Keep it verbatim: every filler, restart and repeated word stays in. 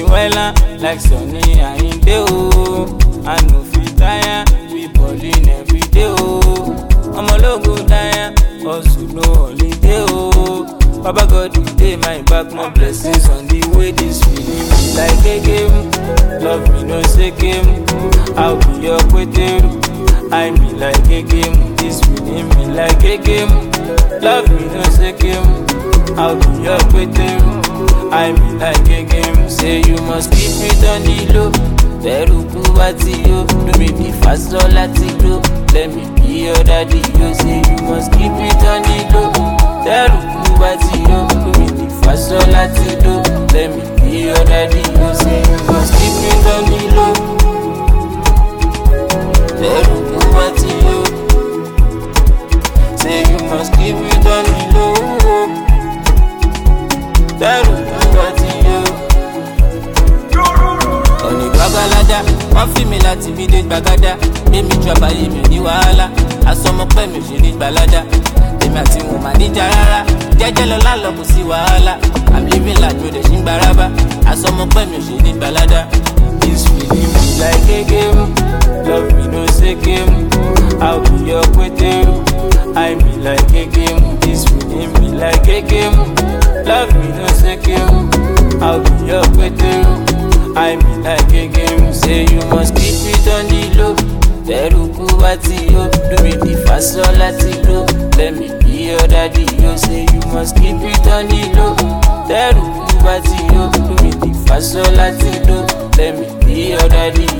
island like Sunny and oh. I no fit tire, we ballin' every day oh. I'm a logo dying, also no holiday oh. Baba God you dey my back, more blessings on the way. This feeling me like a game, love me no say game. I'll be your queteru, I me like a game. This feeling me like a game, love me no say game. I'll be your queteru, I me like a game. Say you must keep it on the low. Teruku wati yo, do me the fast all lati do. Let me be your daddy yo. Say you must keep it on the low. Teruku wati yo, do me the fast all lati do. Let me be your daddy yo. Say you must keep it on the low. Teruku wati yo. Say you must keep it on the low. Teruku wati yo. Bagalada, wọ́n fi mi láti bí dé gbàgádá. Èmi ju àbáyé mi ní wàhálà. Àsọmọpẹ́ mi ò ṣe ní gbalada. Èmi àti wọn máa níjà rárá. Jẹ́jẹ́ lọ lálọ́ kò sí wàhálà. I'm living like mo dẹ̀ ṣì ń gbarábá. Àsọmọpẹ́ mi ò ṣe ní gbalada. This feeling me like a game. Love me no say game. I'll be your queteru. I me like a game. This feeling me like a game. Love me no say game. I'll be your queteru. I mean like a game, say you must keep it on the low. Teruku wati yo, do me the fast all lati do. Let me be your daddy yo, say you must keep it on the low. Teruku wati yo, do me the fast all lati do. Let me be your daddy yo.